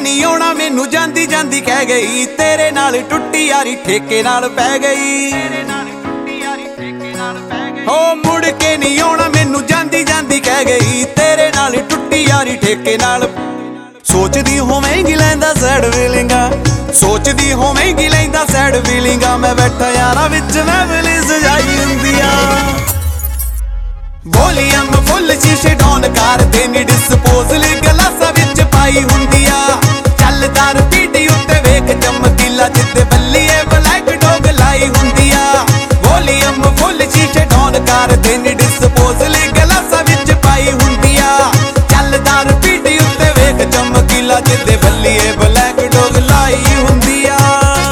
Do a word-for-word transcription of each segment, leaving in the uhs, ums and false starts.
ਨਹੀਂ ਆਉਣਾ ਮੈਨੂੰ ਜਾਂਦੀ ਜਾਂਦੀ ਕਹਿ ਗਈ, ਤੇਰੇ ਨਾਲ ਟੁੱਟੀ ਯਾਰੀ ਠੇਕੇ ਨਾਲ ਪੈ ਗਈ। ਹੋ ਮੁੜ ਕੇ ਨਹੀਂ ਆਉਣਾ ਮੈਨੂੰ ਜਾਂਦੀ ਜਾਂਦੀ ਕਹਿ ਗਈ, ਤੇਰੇ ਨਾਲ ਟੁੱਟੀ ਯਾਰੀ ਠੇਕੇ ਨਾਲ। ਸੋਚਦੀ ਹੋਵੇਂਗੀ ਲੈਂਦਾ ਸੈਡ ਫੀਲਿੰਗਾਂ, ਸੋਚਦੀ ਹੋਵੇਂਗੀ ਲੈਂਦਾ ਸੈਡ ਫੀਲਿੰਗਾਂ। ਮੈਂ ਬੈਠਾ ਯਾਰਾਂ ਵਿੱਚ ਫੈਮਿਲੀ ਸਜਾਈ ਹੁੰਦੀ ਆ। ਵੋਲੀਅਮ ਫੁੱਲ ਸ਼ੀਸ਼ੇ ਡਾਊਨ ਕਰਦੇ ਨੀ, ਡਿਸਪੋਜ਼ਲ ਗਲਾਸਾਂ ਵਿੱਚ ਪਾਈ ਹੁੰਦੀ ਆ। ਚੱਲਦਾ ਰਪੀਟੀ ਉੱਤੇ ਵੇਖ ਚਮਕੀਲਾ, ਜਿੱਤੇ ਬੱਲੀਏ ਬਲੈਕ ਡੋਗ ਲਾਈ ਹੁੰਦੀ ਆ। ਵੋਲੀਅਮ ਫੁੱਲ ਸ਼ੀਸ਼ੇ ਡਾਊਨ ਕਰਦੇ ਨੀ, ਡਿਸਪੋਜ਼ਲ ਗਲਾਸਾਂ ਵਿੱਚ ਪਾਈ ਹੁੰਦੀ ਆ। ਚੱਲਦਾ ਰਪੀਟੀ ਉੱਤੇ ਵੇਖ ਚਮਕੀਲਾ, ਜਿੱਤੇ ਬੱਲੀਏ ਬਲੈਕ ਡੋਗ ਲਾਈ ਹੁੰਦੀ ਆ।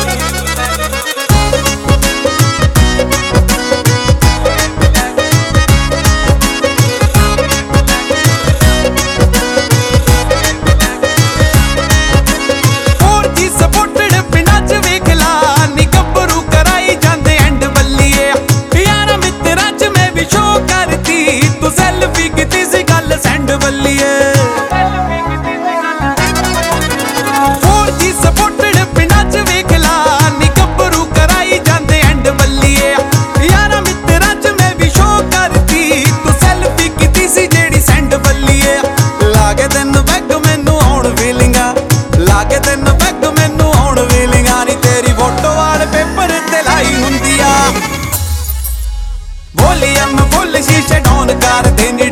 ਸੈਲਫੀ ਕੀਤੀ ਸੀ ਗੱਲ ਸੈਂਡ ਬੱਲੀਏ, ਫੋਰ ਜੀ ਸਪੋਰਟਡ ਪਿੰਡਾਂ ਚ ਵੇਖ ਲਾ ਨੀ ਗੱਭਰੂ ਕਰਾਈ ਜਾਂਦੇ ਐਂਡ ਬੱਲੀਏ। ਯਾਰਾਂ ਮਿੱਤਰਾਂ ਚ ਮੈਂ ਵੀ ਸ਼ੋ ਕਰਤੀ, ਤੂੰ ਸੈਲਫੀ ਕੀਤੀ ਸੀ ਜਿਹੜੀ ਸੈਂਡ ਬੱਲੀਏ। ਲਾ ਕੇ ਤੈਨੂੰ ਬੈਗ ਮੈਨੂੰ ਆਉਣ ਫੀਲਿੰਗਾਂ, ਲਾ ਕੇ ਤੈਨੂੰ ਬੈਗ ਮੈਨੂੰ ਆਉਣ ਫੀਲਿੰਗਾਂ ਨੀ, ਤੇਰੀ ਫੋਟੋ ਵਾਲ ਪੇਪਰ ਤੇ ਲਾਈ ਹੁੰਦੀ ਆ। ਵੋਲੀਅਮ ਫੁੱਲ ਸ਼ੀਸ਼ੇ ਡਾਊਨ ਕਰਦੇ